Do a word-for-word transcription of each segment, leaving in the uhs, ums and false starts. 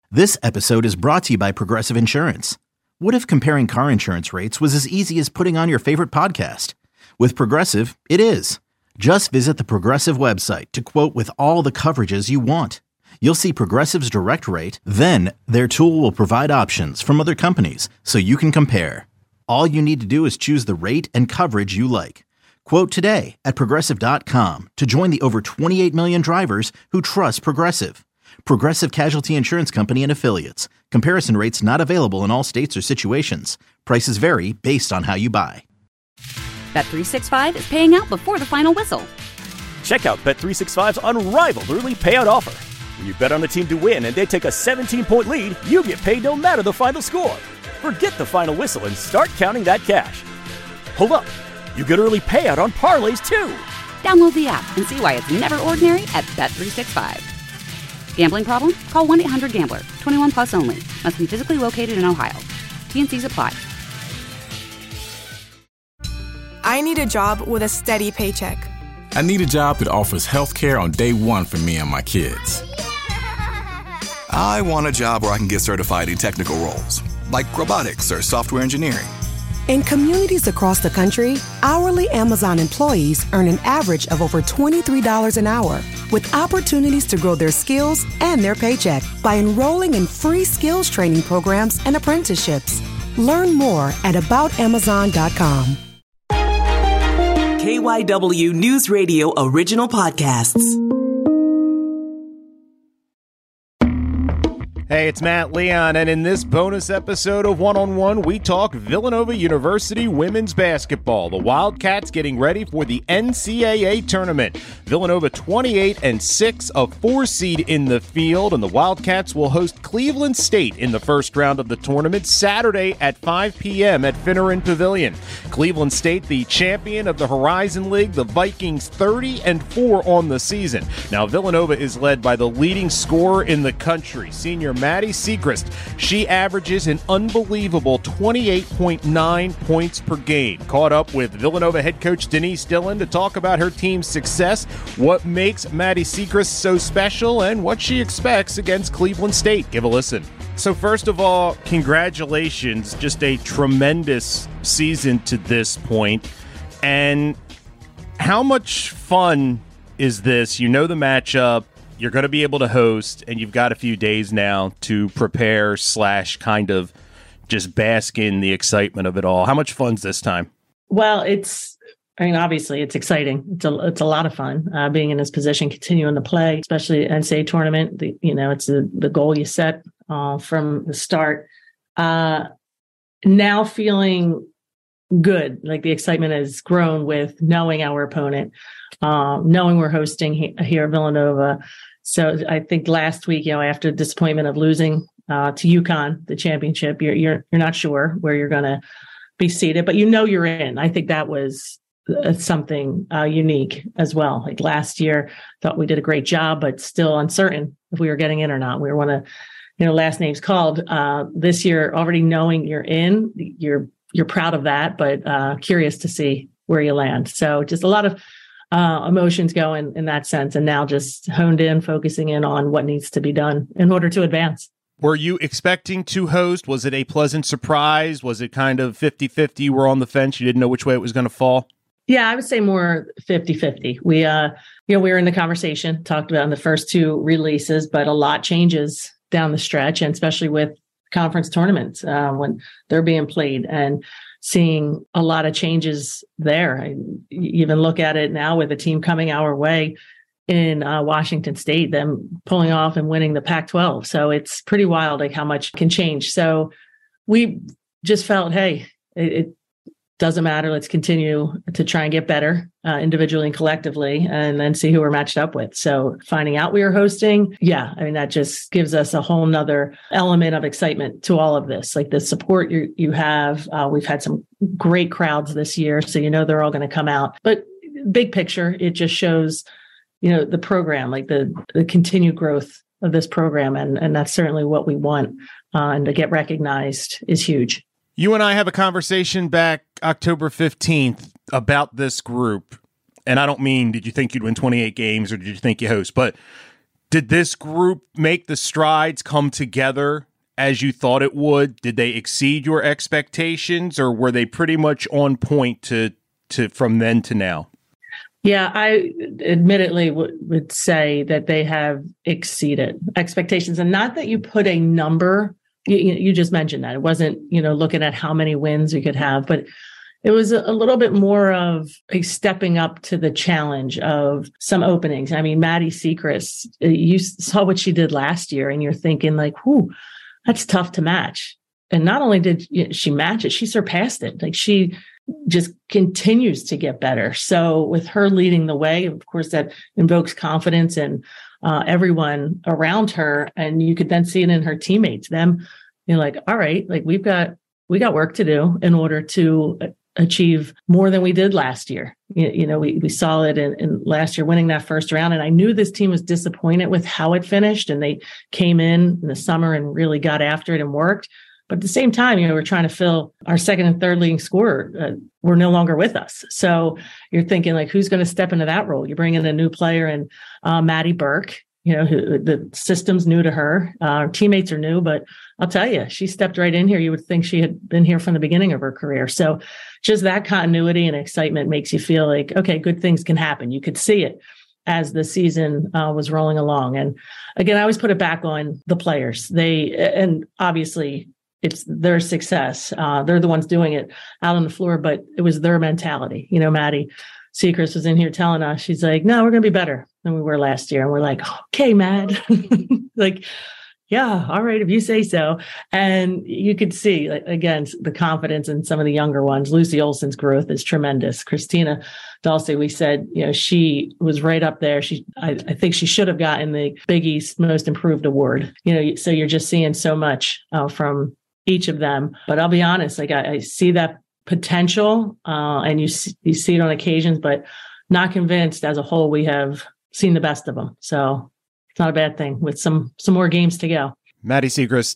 This episode is brought to you by Progressive Insurance. What if comparing car insurance rates was as easy as putting on your favorite podcast? With Progressive, it is. Just visit the Progressive website to quote with all the coverages you want. You'll see Progressive's direct rate, then their tool will provide options from other companies so you can compare. All you need to do is choose the rate and coverage you like. Quote today at progressive dot com to join the over twenty-eight million drivers who trust Progressive. Progressive Casualty Insurance Company and Affiliates. Comparison rates not available in all states or situations. Prices vary based on how you buy. Bet three sixty-five is paying out before the final whistle. Check out Bet three sixty-five's unrivaled early payout offer. When you bet on a team to win and they take a seventeen-point lead, you get paid no matter the final score. Forget the final whistle and start counting that cash. Hold up. You get early payout on parlays, too. Download the app and see why it's never ordinary at Bet three sixty-five. Gambling problem? Call one eight hundred gambler. twenty-one plus only. Must be physically located in Ohio. T and C's apply. I need a job with a steady paycheck. I need a job that offers health care on day one for me and my kids. I want a job where I can get certified in technical roles, like robotics or software engineering. In communities across the country, hourly Amazon employees earn an average of over twenty-three dollars an hour, with opportunities to grow their skills and their paycheck by enrolling in free skills training programs and apprenticeships. Learn more at about amazon dot com. K Y W News Radio original podcasts. Hey, it's Matt Leon, and in this bonus episode of One on One, we talk Villanova University women's basketball. The Wildcats getting ready for the N C double A tournament. Villanova twenty-eight and six, a four seed in the field, and the Wildcats will host Cleveland State in the first round of the tournament Saturday at five p.m. at Finneran Pavilion. Cleveland State, the champion of the Horizon League, the Vikings thirty and four on the season. Now, Villanova is led by the leading scorer in the country, senior Maddie Sechrist. She averages an unbelievable twenty-eight point nine points per game. Caught up with Villanova head coach Denise Dillon to talk about her team's success, what makes Maddie Sechrist so special, and what she expects against Cleveland State. Give a listen. So first of all, congratulations. Just a tremendous season to this point. And how much fun is this? You know the matchup. You're going to be able to host, and you've got a few days now to prepare slash kind of just bask in the excitement of it all. How much fun's this time? Well, it's, I mean, obviously it's exciting. It's a, it's a lot of fun uh, being in this position, continuing to play, especially N C double A tournament. The, you know, it's the, the goal you set uh, from the start. Uh, now feeling good, like the excitement has grown with knowing our opponent, uh, knowing we're hosting he- here at Villanova. So I think last week, you know, after the disappointment of losing uh, to UConn, the championship, you're you're you're not sure where you're going to be seated, but you know you're in. I think that was uh, something uh, unique as well. Like last year, thought we did a great job, but still uncertain if we were getting in or not. We were one of, you know, last names called. Uh, this year, already knowing you're in, you're you're proud of that, but uh, curious to see where you land. So just a lot of Uh, emotions going in that sense, and now just honed in, focusing in on what needs to be done in order to advance. Were you expecting to host? Was it a pleasant surprise? Was it kind of fifty-fifty? You were on the fence. You didn't know which way it was going to fall? Yeah, I would say more fifty-fifty. We, uh, you know, we were in the conversation, talked about in the first two releases, but a lot changes down the stretch, and especially with conference tournaments uh, when they're being played, and seeing a lot of changes there. I even look at it now with a team coming our way in uh, Washington State, them pulling off and winning the Pac twelve. So it's pretty wild, like how much can change. So we just felt, hey, it, it doesn't matter. Let's continue to try and get better uh, individually and collectively, and then see who we're matched up with. So finding out we were hosting, yeah, I mean, that just gives us a whole nother element of excitement to all of this. Like the support you, you have. Uh, we've had some great crowds this year, so you know they're all going to come out. But big picture, it just shows, you know, the program, like the, the continued growth of this program. And, and that's certainly what we want. Uh, and to get recognized is huge. You and I have a conversation back October fifteenth about this group. And I don't mean, did you think you'd win twenty-eight games or did you think you host? But Did this group make the strides come together as you thought it would? Did they exceed your expectations, or were they pretty much on point to to from then to now? Yeah, I admittedly w- would say that they have exceeded expectations, and not that you put a number. You, you just mentioned that it wasn't, you know, looking at how many wins we could have, but it was a, a little bit more of a stepping up to the challenge of some openings. I mean, Maddie Sechrist, you saw what she did last year, and you're thinking like, whoo, that's tough to match. And not only did she match it, she surpassed it. Like she just continues to get better. So with her leading the way, of course, that invokes confidence in uh, everyone around her. And you could then see it in her teammates, them, you know, like, all right, like we've got, we got work to do in order to achieve more than we did last year. You, you know, we, we saw it in, in last year winning that first round. And I knew this team was disappointed with how it finished, and they came in in the summer and really got after it and worked. But at the same time, you know, we're trying to fill our second and third leading scorer. Uh, we're no longer with us. So you're thinking like, who's going to step into that role? You bring in a new player, and uh, Maddie Burke, you know, who, the system's new to her. Uh, our teammates are new, but I'll tell you, she stepped right in here. You would think she had been here from the beginning of her career. So just that continuity and excitement makes you feel like, okay, good things can happen. You could see it as the season uh, was rolling along. And again, I always put it back on the players. They, and obviously, it's their success. Uh, they're the ones doing it out on the floor, but it was their mentality. You know, Maddie Sechrist was in here telling us, she's like, no, we're going to be better than we were last year. And we're like, okay, Mad. Like, yeah, all right, if you say so. And you could see, like, again, the confidence in some of the younger ones. Lucy Olson's growth is tremendous. Christina Dulce, we said, you know, she was right up there. She, I, I think she should have gotten the Big East Most Improved Award. You know, so you're just seeing so much uh, from each of them. But I'll be honest, like I, I see that potential, uh, and you see, you see it on occasions, but not convinced as a whole we have seen the best of them. So it's not a bad thing with some some more games to go. Maddie Sechrist,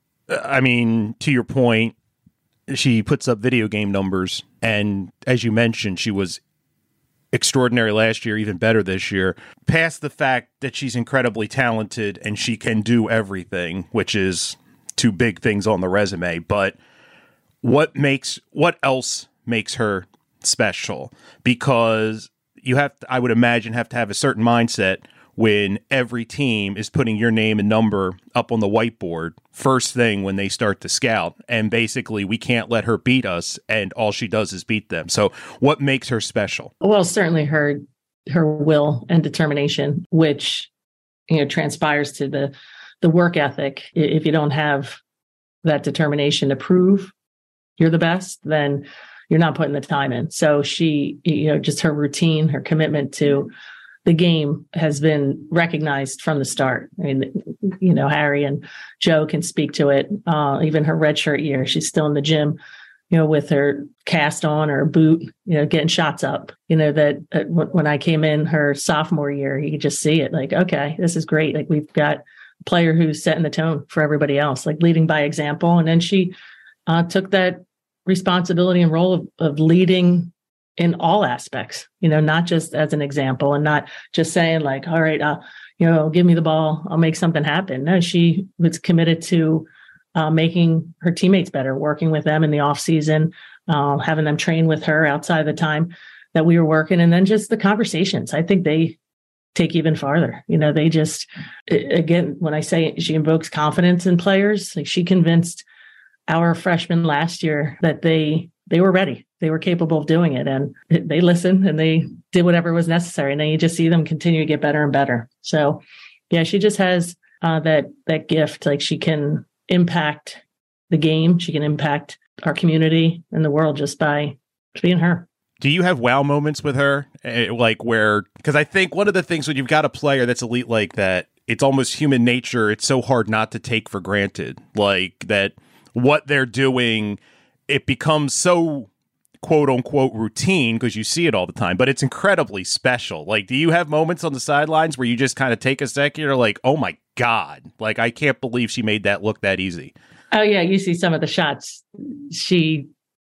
I mean, to your point, she puts up video game numbers, and as you mentioned, she was extraordinary last year, even better this year. Past the fact that she's incredibly talented and she can do everything, which is two big things on the resume, but what makes what else makes her special? Because you have to, I would imagine, have to have a certain mindset when every team is putting your name and number up on the whiteboard first thing when they start to scout, and basically we can't let her beat us, and all she does is beat them. So what makes her special? Well, certainly her her will and determination, which, you know, transpires to the the work ethic. If you don't have that determination to prove you're the best, then you're not putting the time in. So she, you know, just her routine, her commitment to the game has been recognized from the start. I mean, you know, Harry and Joe can speak to it. Uh, even her redshirt year, she's still in the gym, you know, with her cast on or boot, you know, getting shots up. You know, that uh, w- when I came in her sophomore year, you could just see it like, okay, this is great. Like we've got a player who's setting the tone for everybody else, like leading by example. And then she uh, took that responsibility and role of, of leading in all aspects, you know, not just as an example and not just saying like, all right, uh, you know, give me the ball, I'll make something happen. No, she was committed to uh, making her teammates better, working with them in the off season, uh, having them train with her outside the time that we were working. And then just the conversations, I think they take even farther. You know, they just, again, when I say she invokes confidence in players, like she convinced our freshmen last year that they, they were ready. They were capable of doing it, and they listened and they did whatever was necessary. And then you just see them continue to get better and better. So yeah, she just has uh, that, that gift. Like she can impact the game. She can impact our community and the world just by being her. Do you have wow moments with her? Like where, because I think one of the things when you've got a player that's elite like that, it's almost human nature. It's so hard not to take for granted, like that what they're doing, it becomes so quote unquote routine because you see it all the time, but it's incredibly special. Like, do you have moments on the sidelines where you just kind of take a second, you're like, oh my God, like, I can't believe she made that look that easy? Oh yeah. You see some of the shots she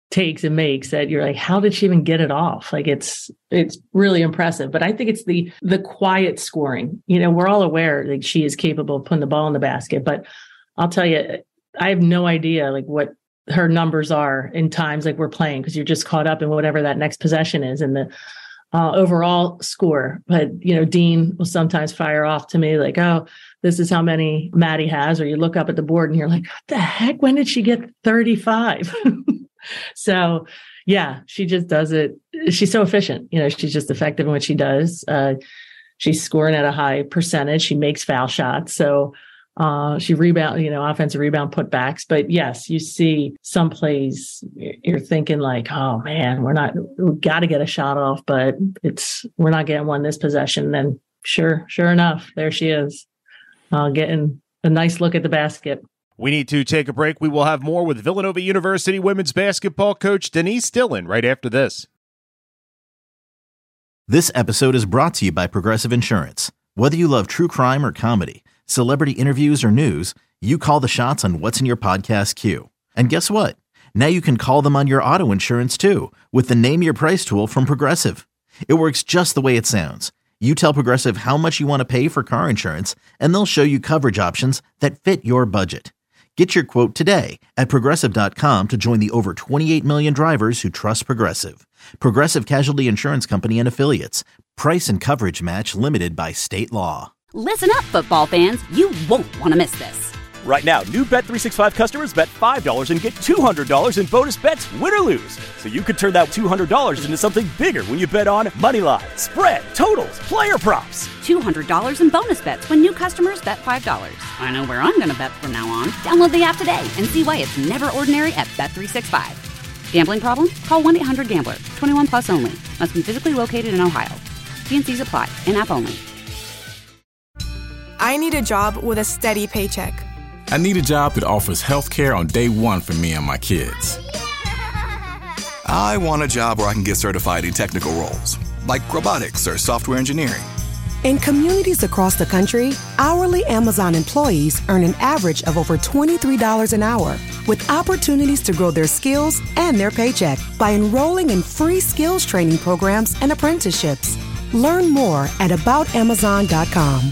takes and makes that you're like, how did she even get it off? Like it's it's really impressive. But I think it's the the quiet scoring. You know, we're all aware like she is capable of putting the ball in the basket, but I'll tell you, I have no idea like what her numbers are in times like we're playing, because you're just caught up in whatever that next possession is and the uh, overall score. But, you know, Dean will sometimes fire off to me like, oh, this is how many Maddie has, or you look up at the board and you're like, what the heck? When did she get thirty-five? So, yeah, she just does it. She's so efficient. You know, she's just effective in what she does. Uh, she's scoring at a high percentage. She makes foul shots. So uh, she rebound, you know, offensive rebound putbacks. But yes, you see some plays you're thinking like, oh man, we're not, we got to get a shot off, but it's, we're not getting one this possession. Then sure, sure enough, there she is, uh, getting a nice look at the basket. We need to take a break. We will have more with Villanova University women's basketball coach Denise Dillon right after this. This episode is brought to you by Progressive Insurance. Whether you love true crime or comedy, celebrity interviews or news, you call the shots on what's in your podcast queue. And guess what? Now you can call them on your auto insurance too with the Name Your Price tool from Progressive. It works just the way it sounds. You tell Progressive how much you want to pay for car insurance, and they'll show you coverage options that fit your budget. Get your quote today at Progressive dot com to join the over twenty-eight million drivers who trust Progressive. Progressive Casualty Insurance Company and Affiliates. Price and coverage match limited by state law. Listen up, football fans. You won't want to miss this. Right now, new Bet three sixty-five customers bet five dollars and get two hundred dollars in bonus bets, win or lose. So you could turn that two hundred dollars into something bigger when you bet on moneyline, spread, totals, player props. two hundred dollars in bonus bets when new customers bet five dollars. I know where I'm going to bet from now on. Download the app today and see why it's never ordinary at Bet three sixty-five. Gambling problem? Call one eight hundred gambler. twenty-one plus only. Must be physically located in Ohio. T and C's apply. In-app only. I need a job with a steady paycheck. I need a job that offers health care on day one for me and my kids. I want a job where I can get certified in technical roles, like robotics or software engineering. In communities across the country, hourly Amazon employees earn an average of over twenty-three dollars an hour, with opportunities to grow their skills and their paycheck by enrolling in free skills training programs and apprenticeships. Learn more at about amazon dot com.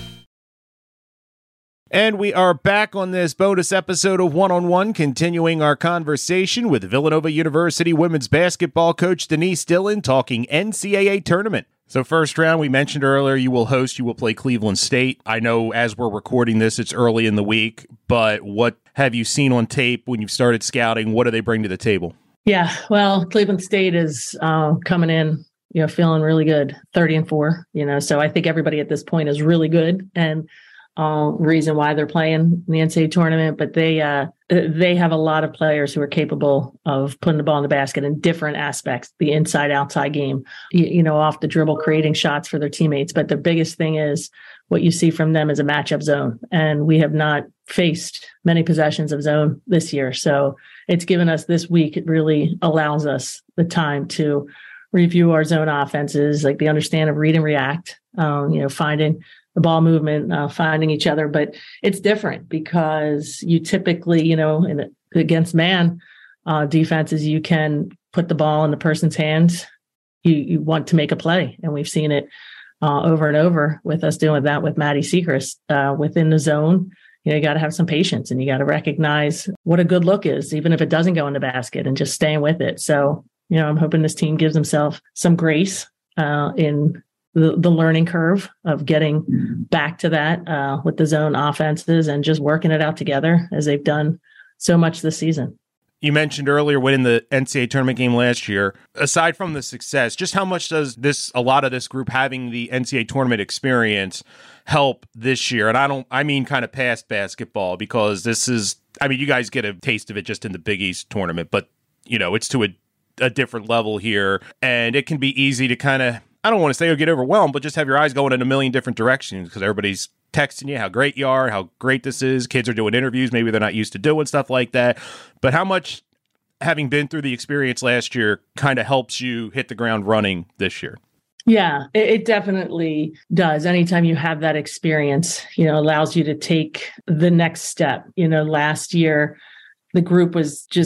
And we are back on this bonus episode of One-on-One, continuing our conversation with Villanova University women's basketball coach Denise Dillon, talking N C double A tournament. So first round, we mentioned earlier, you will host, you will play Cleveland State. I know as we're recording this, it's early in the week, but what have you seen on tape when you've started scouting? What do they bring to the table? Yeah, well, Cleveland State is uh, coming in, you know, feeling really good, thirty and four, you know, so I think everybody at this point is really good. And Uh, reason why they're playing in the N C double A tournament, but they uh, they have a lot of players who are capable of putting the ball in the basket in different aspects, the inside-outside game, you, you know, off the dribble, creating shots for their teammates. But the biggest thing is what you see from them is a matchup zone, and we have not faced many possessions of zone this year. So it's given us this week, it really allows us the time to review our zone offenses, like the understand of read and react, um, you know, finding the ball movement, uh, finding each other. But it's different because you typically, you know, in against man uh, defenses, you can put the ball in the person's hands. You, you want to make a play. And we've seen it uh, over and over with us doing that with Maddie Sechrist uh, within the zone. You know, you got to have some patience and you got to recognize what a good look is, even if it doesn't go in the basket, and just staying with it. So, you know, I'm hoping this team gives themselves some grace uh, in The, the learning curve of getting back to that uh, with the zone offenses and just working it out together as they've done so much this season. You mentioned earlier winning the N C double A tournament game last year. Aside from the success, just how much does this, a lot of this group having the N C double A tournament experience help this year? And I don't, I mean kind of past basketball, because this is, I mean, you guys get a taste of it just in the Big East tournament, but you know, it's to a, a different level here, and it can be easy to kind of, I don't want to say you'll get overwhelmed, but just have your eyes going in a million different directions because everybody's texting you how great you are, how great this is. Kids are doing interviews. Maybe they're not used to doing stuff like that. But how much, having been through the experience last year, kind of helps you hit the ground running this year? Yeah, it, it definitely does. Anytime you have that experience, you know, allows you to take the next step. You know, last year, the group was just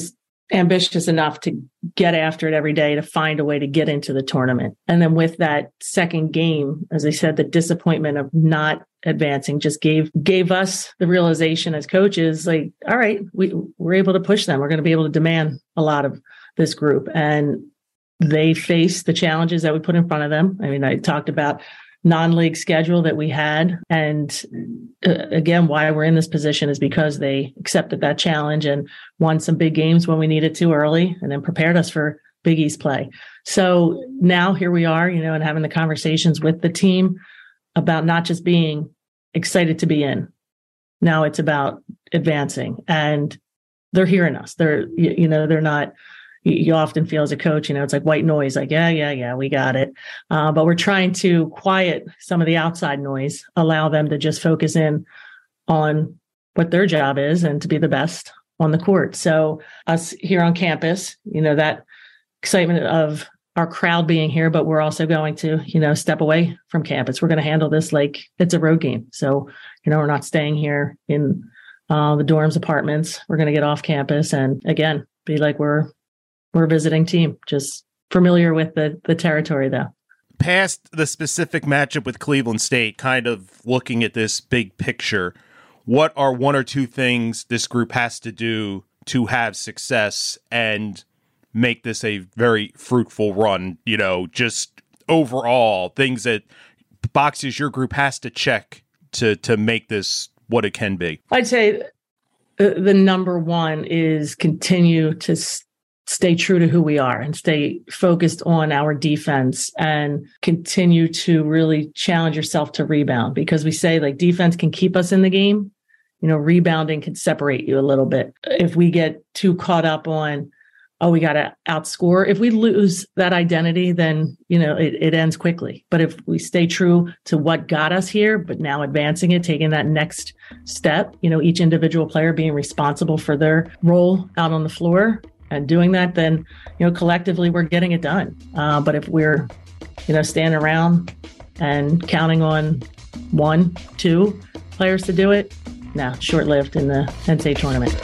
ambitious enough to get after it every day to find a way to get into the tournament. And then with that second game, as I said, the disappointment of not advancing just gave gave us the realization as coaches, like, all right, we, we're able to push them. We're going to be able to demand a lot of this group. And they face the challenges that we put in front of them. I mean, I talked about non-league schedule that we had. And uh, again, why we're in this position is because they accepted that challenge and won some big games when we needed to early and then prepared us for Big East play. So now here we are, you know, and having the conversations with the team about not just being excited to be in. Now it's about advancing, and they're hearing us. They're, you, you know, they're not, you often feel as a coach, you know, it's like white noise, like, yeah, yeah, yeah, we got it. Uh, but we're trying to quiet some of the outside noise, allow them to just focus in on what their job is and to be the best on the court. So us here on campus, you know, that excitement of our crowd being here, but we're also going to, you know, step away from campus. We're going to handle this like it's a road game. So, you know, we're not staying here in uh, the dorms, apartments. We're going to get off campus and, again, be like we're We're a visiting team, just familiar with the, the territory, though. Past the specific matchup with Cleveland State, kind of looking at this big picture, what are one or two things this group has to do to have success and make this a very fruitful run? You know, just overall things that boxes your group has to check to to make this what it can be. I'd say the, the number one is continue to st- stay true to who we are and stay focused on our defense and continue to really challenge yourself to rebound, because we say like defense can keep us in the game. You know, rebounding can separate you a little bit. If we get too caught up on, oh, we got to outscore. If we lose that identity, then, you know, it, it ends quickly. But if we stay true to what got us here, but now advancing it, taking that next step, you know, each individual player being responsible for their role out on the floor, and doing that, then, you know, collectively we're getting it done. Uh, but if we're, you know, standing around and counting on one, two players to do it, nah, short-lived in the N C A A tournament.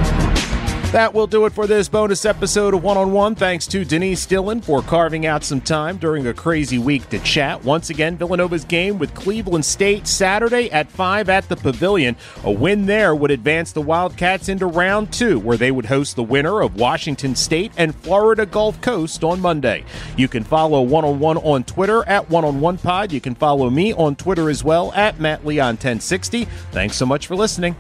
That will do it for this bonus episode of One on One. Thanks to Denise Dillon for carving out some time during a crazy week to chat. Once again, Villanova's game with Cleveland State Saturday at five at the Pavilion. A win there would advance the Wildcats into round two, where they would host the winner of Washington State and Florida Gulf Coast on Monday. You can follow One on One on Twitter at One on One Pod. You can follow me on Twitter as well at Matt Leon ten sixty. Thanks so much for listening.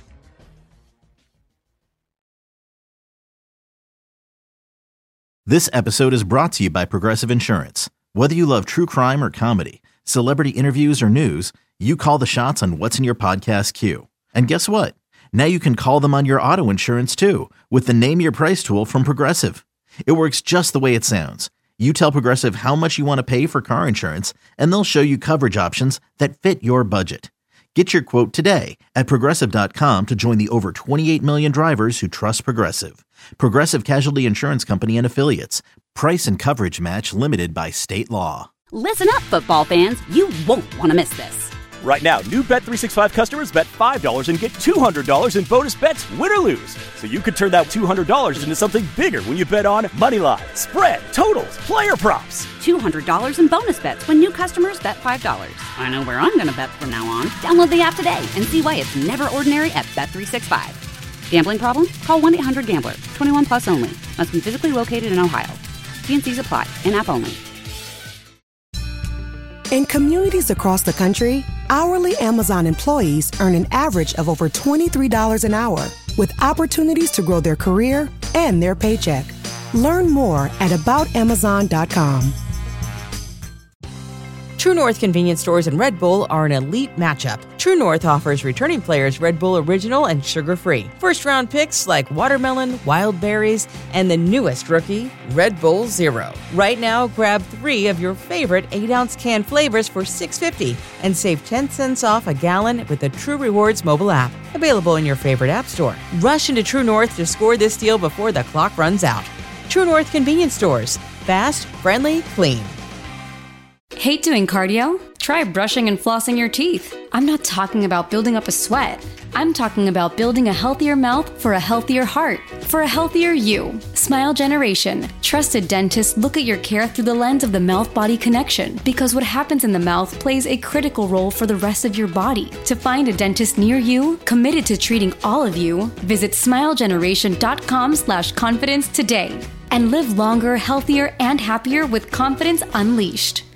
This episode is brought to you by Progressive Insurance. Whether you love true crime or comedy, celebrity interviews or news, you call the shots on what's in your podcast queue. And guess what? Now you can call them on your auto insurance too, with the Name Your Price tool from Progressive. It works just the way it sounds. You tell Progressive how much you want to pay for car insurance, and they'll show you coverage options that fit your budget. Get your quote today at Progressive dot com to join the over twenty-eight million drivers who trust Progressive. Progressive Casualty Insurance Company and Affiliates. Price and coverage match limited by state law. Listen up, football fans. You won't want to miss this. Right now, new Bet three sixty-five customers bet five dollars and get two hundred dollars in bonus bets, win or lose. So you could turn that two hundred dollars into something bigger when you bet on moneyline, spread, totals, player props. two hundred dollars in bonus bets when new customers bet five dollars. I know where I'm going to bet from now on. Download the app today and see why it's never ordinary at Bet three sixty-five. Gambling problem? Call one eight hundred gambler. twenty-one plus only. Must be physically located in Ohio. T and C's apply. In-app only. In communities across the country, hourly Amazon employees earn an average of over twenty-three dollars an hour, with opportunities to grow their career and their paycheck. Learn more at about amazon dot com. True North convenience stores and Red Bull are an elite matchup. True North offers returning players Red Bull Original and sugar-free. First-round picks like watermelon, wild berries, and the newest rookie, Red Bull Zero. Right now, grab three of your favorite eight-ounce can flavors for six dollars and fifty cents and save ten cents off a gallon with the True Rewards mobile app. Available in your favorite app store. Rush into True North to score this deal before the clock runs out. True North convenience stores. Fast, friendly, clean. Hate doing cardio? Try brushing and flossing your teeth. I'm not talking about building up a sweat. I'm talking about building a healthier mouth for a healthier heart, for a healthier you. Smile Generation. Trusted dentists look at your care through the lens of the mouth-body connection, because what happens in the mouth plays a critical role for the rest of your body. To find a dentist near you, committed to treating all of you, visit smilegeneration.com slash confidence today and live longer, healthier, and happier with confidence unleashed.